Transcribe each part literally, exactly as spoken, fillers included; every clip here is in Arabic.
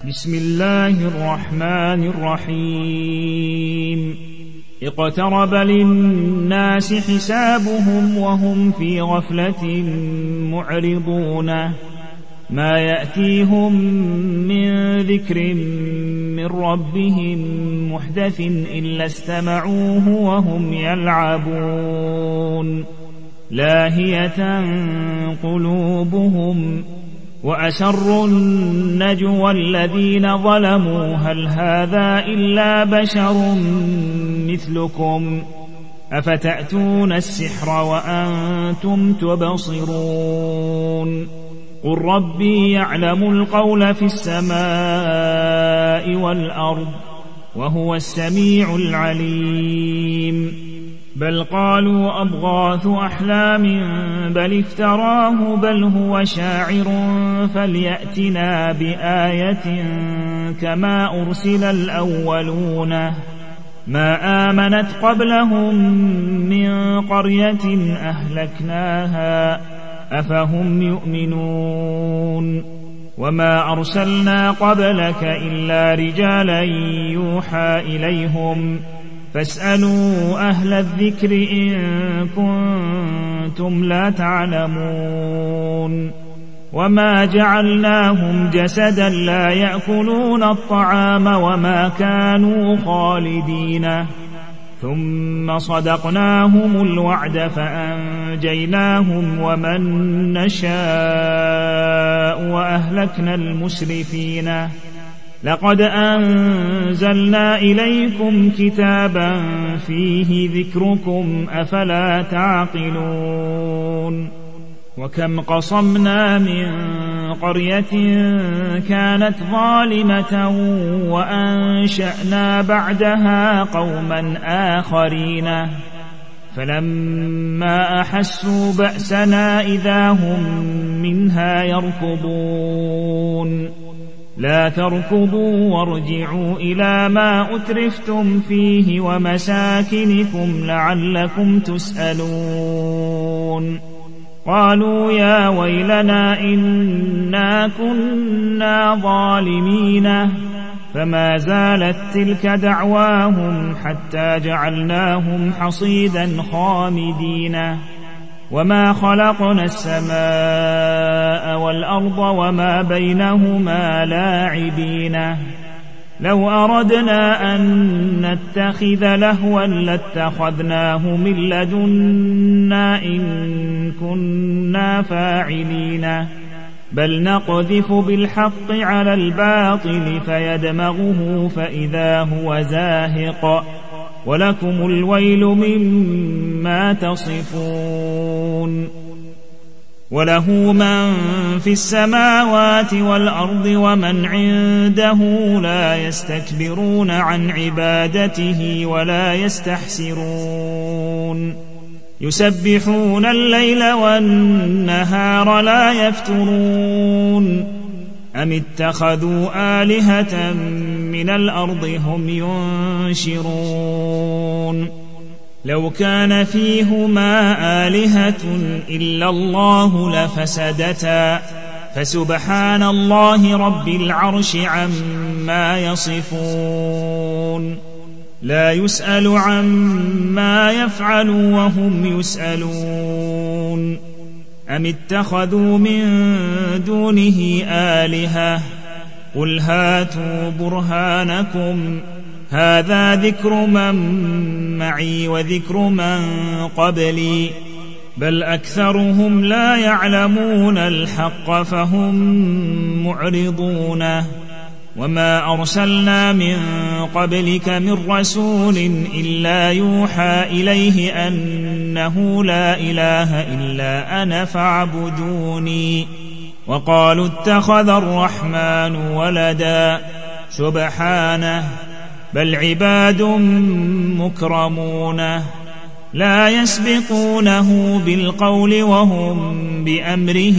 بسم الله الرحمن الرحيم اقترب للناس حسابهم وهم في غفلة معرضون ما يأتيهم من ذكر من ربهم محدث إلا استمعوه وهم يلعبون لاهية قلوبهم وأسروا النجوى الذين ظلموا هل هذا إلا بشر مثلكم أفتأتون السحر وأنتم تبصرون قل ربي يعلم القول في السماء والأرض وهو السميع العليم بل قالوا أضغاث أحلام بل افتراه بل هو شاعر فليأتنا بآية كما أرسل الأولون ما آمنت قبلهم من قرية أهلكناها أفهم يؤمنون وما أرسلنا قبلك إلا رجالا يوحى إليهم فاسألوا أهل الذكر إن كنتم لا تعلمون وما جعلناهم جسدا لا يأكلون الطعام وما كانوا خالدين ثم صدقناهم الوعد فأنجيناهم ومن نشاء وأهلكنا المسرفين لقد أنزلنا إليكم كتابا فيه ذكركم أفلا تعقلون وكم قصمنا من قرية كانت ظالمة وأنشأنا بعدها قوما آخرين فلما أحسوا بأسنا إذا هم منها يركضون لا تركضوا وارجعوا إلى ما أترفتم فيه ومساكنكم لعلكم تسألون قالوا يا ويلنا إنا كنا ظالمين فما زالت تلك دعواهم حتى جعلناهم حصيدا خامدين وما خلقنا السماء والأرض وما بينهما لاعبين لو أردنا أن نتخذ لهوا لاتخذناه من لدنا إن كنا فاعلين بل نقذف بالحق على الباطل فيدمغه فإذا هو زاهق ولكم الويل مما تصفون وله من في السماوات والأرض ومن عنده لا يستكبرون عن عبادته ولا يستحسرون يسبحون الليل والنهار لا يفترون أم اتخذوا آلهة من الأرض هم ينشرون لو كان فيهما آلهة إلا الله لفسدتا فسبحان الله رب العرش عما يصفون لا يسأل عما يفعل وهم يسألون أم اتخذوا من دونه آلهة قل هاتوا برهانكم هذا ذكر من معي وذكر من قبلي بل أكثرهم لا يعلمون الحق فهم معرضون وما أرسلنا من قبلك من رسول إلا يوحى إليه أنه لا إله إلا أنا فاعبدوني وقالوا اتخذ الرحمن ولدا سبحانه بل عباد مكرمون لا يسبقونه بالقول وهم بأمره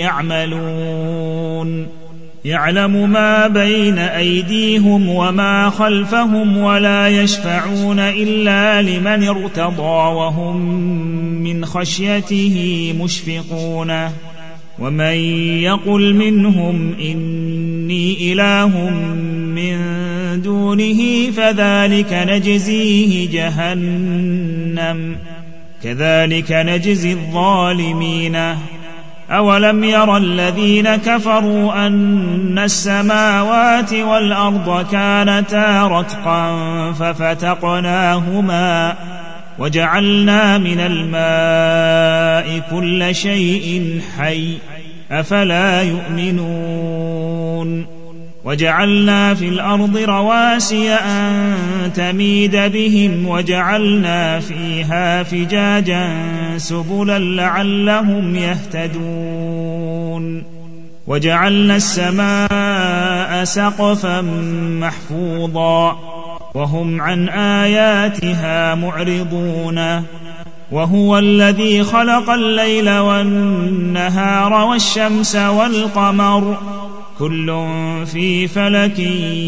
يعملون يعلم ما بين أيديهم وما خلفهم ولا يشفعون إلا لمن ارتضى وهم من خشيته مشفقون ومن يقل منهم إني إله من دونه فذلك نجزيه جهنم كذلك نجزي الظالمين أولم ير الذين كفروا أن السماوات والأرض كانتا رتقا ففتقناهما وجعلنا من الماء كل شيء حي أفلا يؤمنون وجعلنا في الأرض رواسي أن تميد بهم وجعلنا فيها فجاجا سبلا لعلهم يهتدون وجعلنا السماء سقفا محفوظا وهم عن آياتها معرضون وهو الذي خلق الليل والنهار والشمس والقمر كل في فلك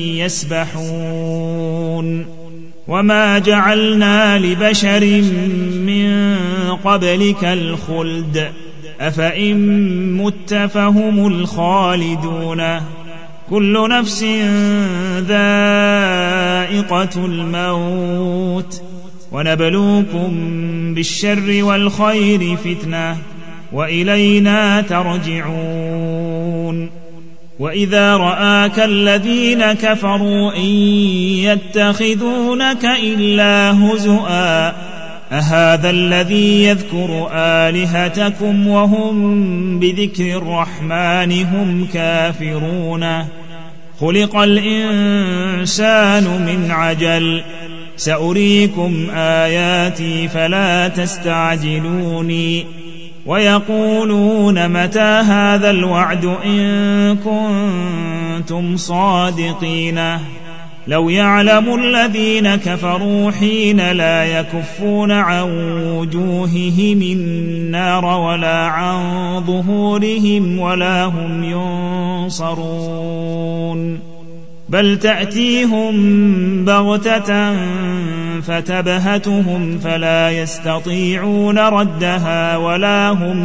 يسبحون وما جعلنا لبشر من قبلك الخلد أفإن مت فهم الخالدون كل نفس ذائقة الموت ونبلوكم بالشر والخير فتنة وإلينا ترجعون وإذا رآك الذين كفروا إن يتخذونك إلا هزؤا أهذا الذي يذكر آلهتكم وهم بذكر الرحمن هم كافرون خلق الإنسان من عجل سأريكم آياتي فلا تستعجلوني ويقولون متى هذا الوعد إن كنتم صادقين لو يعلم الذين كفروا حين لا يكفون عن وجوههم النار ولا عن ظهورهم ولا هم ينصرون بل تأتيهم بغتة فتبهتهم فلا يستطيعون ردها ولا هم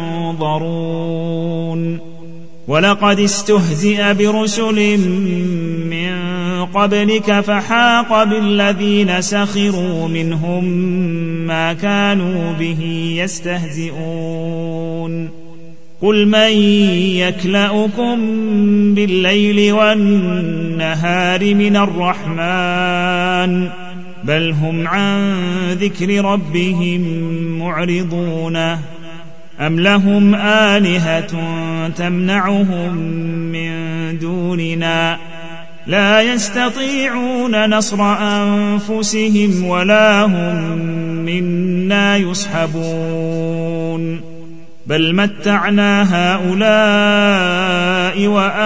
ينظرون ولقد استهزئ برسل من قبلك فحاق بالذين سخروا منهم ما كانوا به يستهزئون قل من يكلؤكم بالليل والنهار من الرحمن بل هم عن ذكر ربهم معرضون أم لهم آلهة تمنعهم من دوننا لا يستطيعون نصر أنفسهم ولا هم منا يصحبون بل متعنا هؤلاء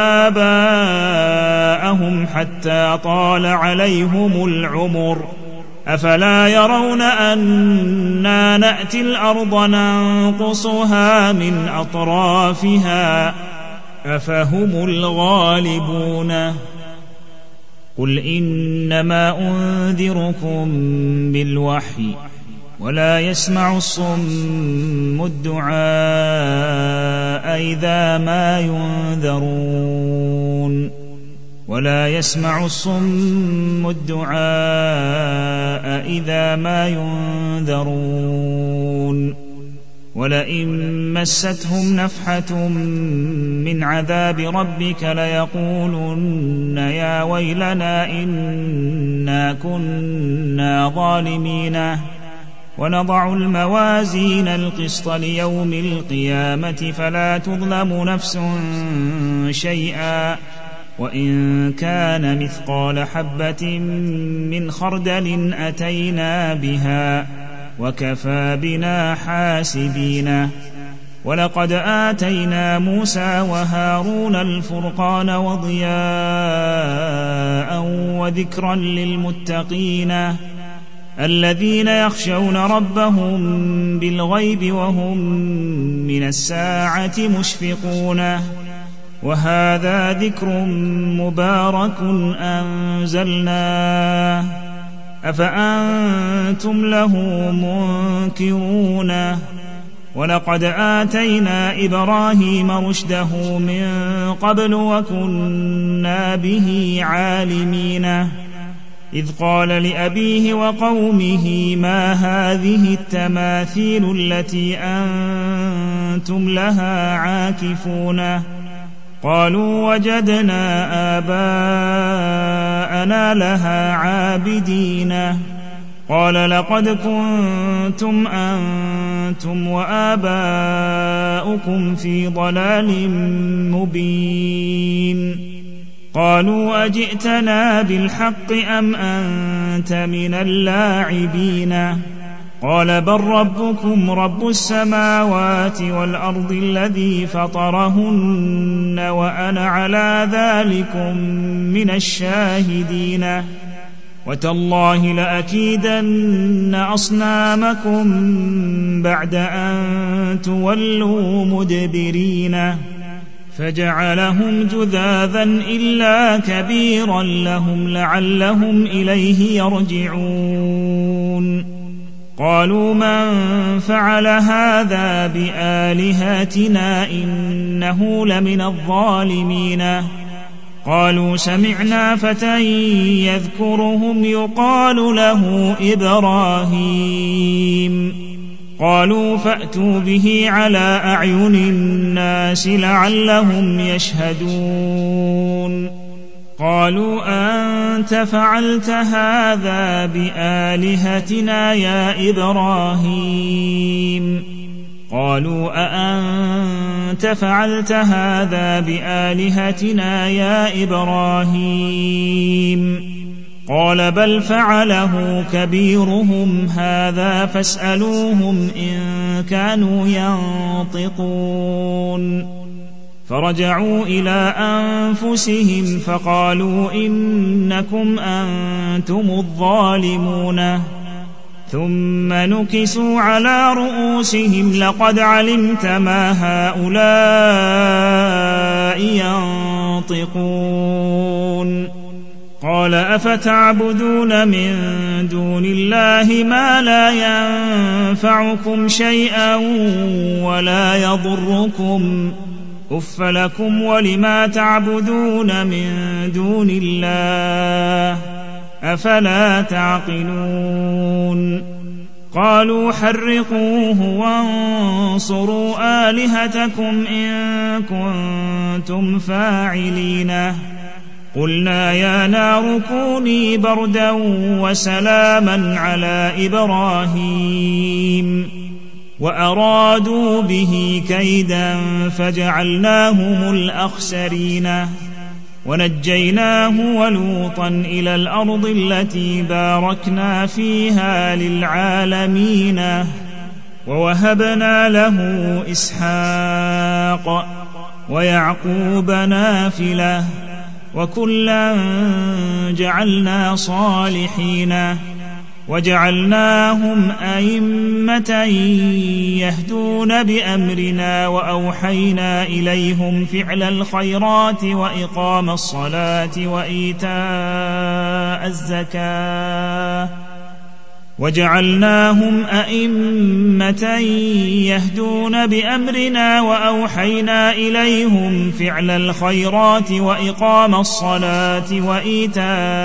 وآباءهم حتى طال عليهم العمر أفلا يرون أنا نأتي الأرض ننقصها من أطرافها أفهم الغالبون قل إنما أنذركم بالوحي ولا يسمع الصم الدعاء إذا ما ينذرون ولا يسمع الصم الدعاء إذا ما ينذرون ولئن مستهم نفحة من عذاب ربك ليقولن يا ويلنا إنا كنا ظالمين ونضع الموازين القسط ليوم القيامة فلا تظلم نفس شيئا وإن كان مثقال حبة من خردل أتينا بها وكفى بنا حاسبين ولقد آتينا موسى وهارون الفرقان وضياء وذكرا للمتقين الذين يخشون ربهم بالغيب وهم من الساعة مشفقون وهذا ذكر مبارك أنزلناه أفأنتم له منكرون ولقد آتينا إبراهيم رشده من قبل وكنا به عالمين إذ قال لأبيه وقومه ما هذه التماثيل التي أنتم لها عاكفون قالوا وجدنا آباءنا لها عابدين قال لقد كنتم أنتم وآباؤكم في ضلال مبين قالوا أجئتنا بالحق أم أنت من اللاعبين قال بل ربكم رب السماوات والأرض الذي فطرهن وأنا على ذلكم من الشاهدين وتالله لأكيدن أصنامكم بعد أن تولوا مدبرين فجعلهم جذاذا إلا كبيرا لهم لعلهم إليه يرجعون قالوا من فعل هذا بآلهتنا إنه لمن الظالمين قالوا سمعنا فتى يذكرهم يقال له إبراهيم قالوا فأتوا به على أعين الناس لعلهم يشهدون قالوا أنت فعلت هذا بآلهتنا يا إبراهيم قالوا أأنت فعلت هذا بآلهتنا يا إبراهيم قال بل فعله كبيرهم هذا فاسألوهم إن كانوا ينطقون فرجعوا إلى أنفسهم فقالوا إنكم أنتم الظالمون ثم نكسوا على رؤوسهم لقد علمت ما هؤلاء ينطقون قال أفتعبدون من دون الله ما لا ينفعكم شيئا ولا يضركم أف لكم ولما تعبدون من دون الله أفلا تعقلون قالوا حرقوه وانصروا آلهتكم إن كنتم فاعلين قلنا يا نار كوني بردا وسلاما على إبراهيم وأرادوا به كيدا فجعلناهم الأخسرين ونجيناه ولوطا إلى الأرض التي باركنا فيها للعالمين ووهبنا له إسحاق ويعقوب نافلة وكلا جعلنا صالحين وجعلناهم أئمة يهدون بأمرنا وأوحينا إليهم فعل الخيرات وإقام الصلاة وإيتاء الزكاة وجعلناهم أئمة يهدون بأمرنا وأوحينا إليهم فعل الخيرات وإقام الصلاة وإيتاء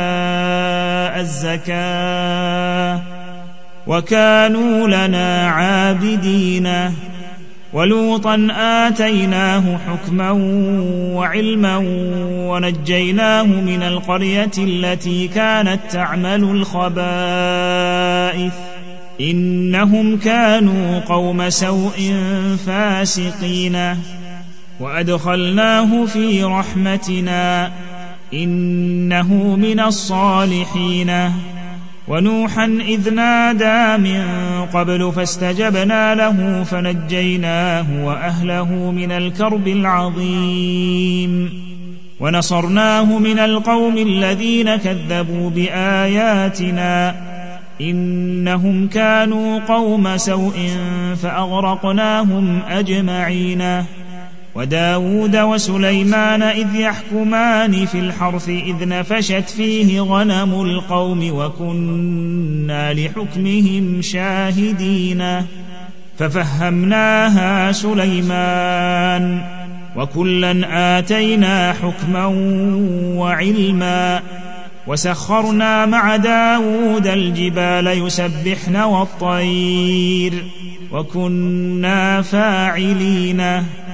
الزكاة وكانوا لنا عابدين ولوطا آتيناه حكما وعلما ونجيناه من القرية التي كانت تعمل الخبائث إنهم كانوا قوم سوء فاسقين وأدخلناه في رحمتنا إنه من الصالحين ونوحا إذ نادى من قبل فاستجبنا له فنجيناه وأهله من الكرب العظيم ونصرناه من القوم الذين كذبوا بآياتنا إنهم كانوا قوم سوء فأغرقناهم أجمعين وداود وسليمان إذ يحكمان في الحرث إذ نفشت فيه غنم القوم وكنا لحكمهم شاهدين ففهمناها سليمان وكلا آتينا حكما وعلما وسخرنا مع داود الجبال يسبحن والطير وكنا فاعلين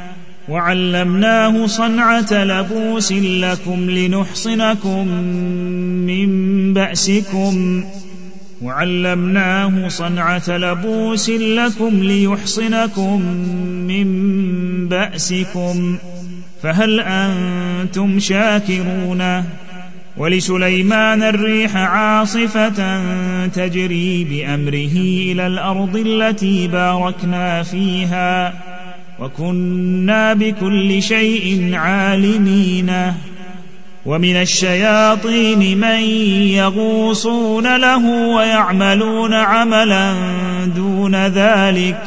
وعلمناه صنعة لبوس لكم لنحصنكم من بأسكم وعلمناه صنعة لبوس لكم ليحصنكم من بأسكم فهل أنتم شاكرون ولسليمان الريح عاصفة تجري بأمره إلى الأرض التي باركنا فيها وكنا بكل شيء عالمين ومن الشياطين من يغوصون له ويعملون عملا دون ذلك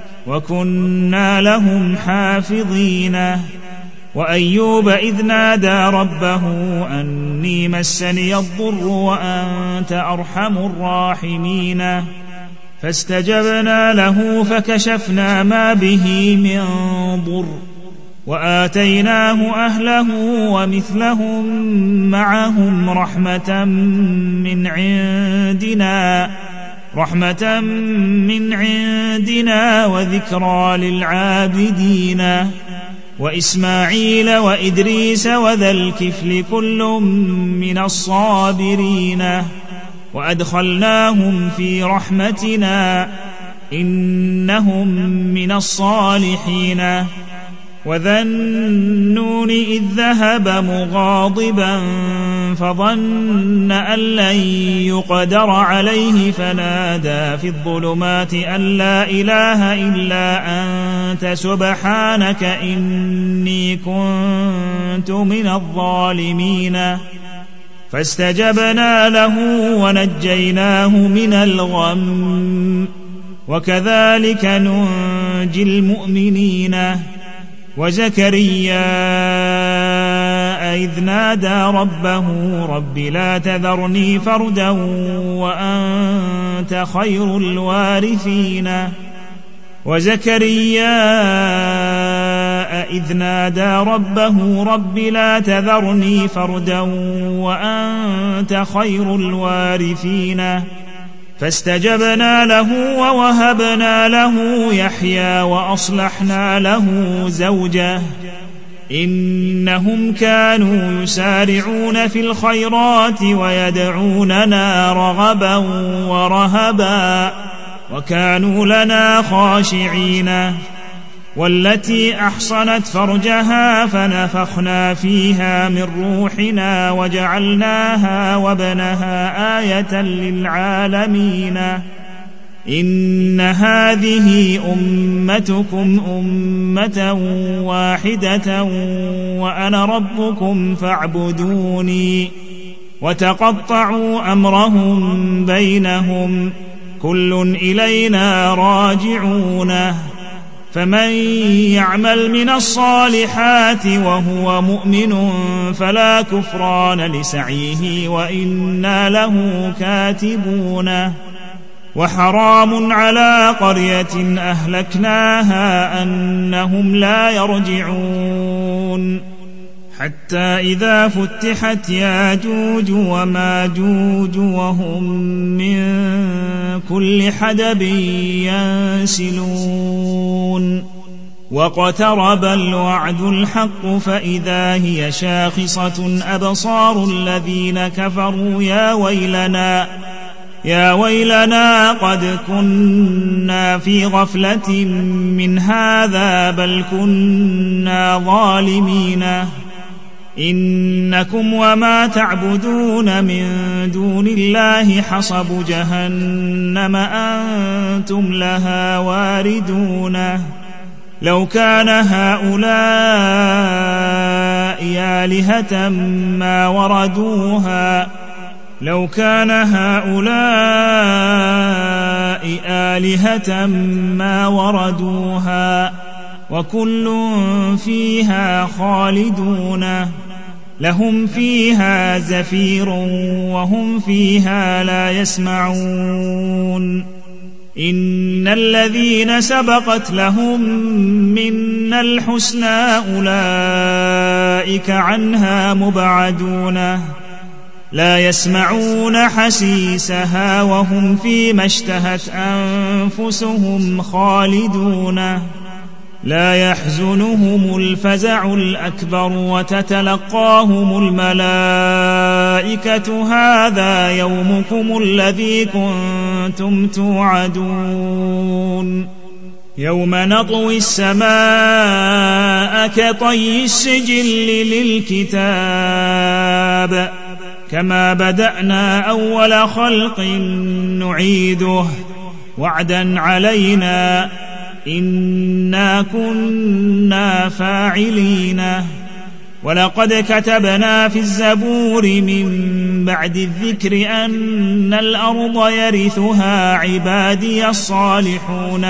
وكنا لهم حافظين وأيوب إذ نادى ربه أني مسني الضر وأنت أرحم الراحمين فاستجبنا له فكشفنا ما به من ضر وآتيناه أهله ومثلهم معهم رحمة من عندنا رحمة من عندنا وذكرى للعابدين وإسماعيل وإدريس وذا الكفل كل من الصابرين وأدخلناهم في رحمتنا إنهم من الصالحين وذا النون إذ ذهب مغاضبا فظن أن لن يقدر عليه فنادى في الظلمات أن لا إله إلا أنت سبحانك إني كنت من الظالمين فاستجبنا له ونجيناه من الغم وكذلك ننجي المؤمنين وزكريا إذ نادى ربه رب لا تذرني فردا وأنت خير الوارثين وزكريا إذ نادى ربه رب لا تذرني فردا وأنت خير الوارثين فاستجبنا له ووهبنا له يحيى وأصلحنا له زوجه إنهم كانوا يسارعون في الخيرات ويدعوننا رغبا ورهبا وكانوا لنا خاشعين والتي أحصنت فرجها فنفخنا فيها من روحنا وجعلناها وابنها آية للعالمين إن هذه أمتكم أمة واحدة وأنا ربكم فاعبدوني وتقطعوا أمرهم بينهم كل إلينا راجعون فمن يعمل من الصالحات وهو مؤمن فلا كفران لسعيه وإنا له كاتبون وحرام على قرية أهلكناها أنهم لا يرجعون حتى إذا فتحت ياجوج وماجوج وهم من كل حدب ينسلون واقترب الوعد الحق فإذا هي شاخصة أبصار الذين كفروا يا ويلنا يا ويلنا قد كنا في غفلة من هذا بل كنا ظالمين إنكم وما تعبدون من دون الله حصب جهنم أنتم لها واردون لو كان هؤلاء آلهة ما وردوها لو كان هؤلاء آلهة ما وردوها وكل فيها خالدون لهم فيها زفير وهم فيها لا يسمعون إن الذين سبقت لهم منا الحسنى أولئك عنها مبعدون لا يسمعون حسيسها وهم فيما اشتهت أنفسهم خالدون لا يحزنهم الفزع الأكبر وتتلقاهم الملائكة هذا يومكم الذي كنتم توعدون يوم نطوي السماء كطي السجل للكتاب كما بدأنا أول خلق نعيده وعدا علينا إنا كنا فاعلين ولقد كتبنا في الزبور من بعد الذكر أن الأرض يرثها عبادي الصالحون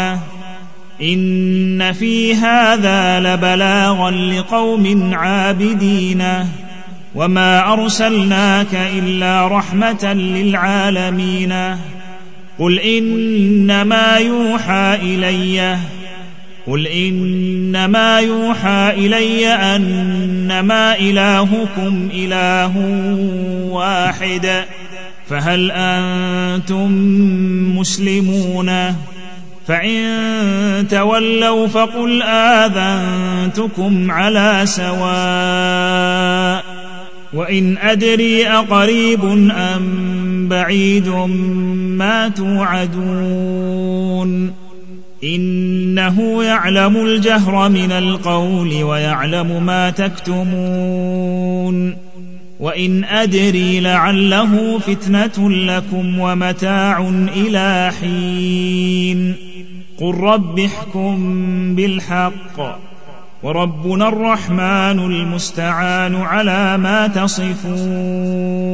إن في هذا لبلاغا لقوم عابدين وما أرسلناك إلا رحمة للعالمين قل إنما يوحى إلي قل إنما يوحى إلي أنما إلهكم إله واحد فهل أنتم مسلمون فإن تولوا فقل آذنتكم على سواء وإن أدري أقريب أم بعيد ما توعدون إنه يعلم الجهر من القول ويعلم ما تكتمون وإن أدري لعله فتنة لكم ومتاع إلى حين قل رب احكم بالحق وربنا الرحمن المستعان على ما تصفون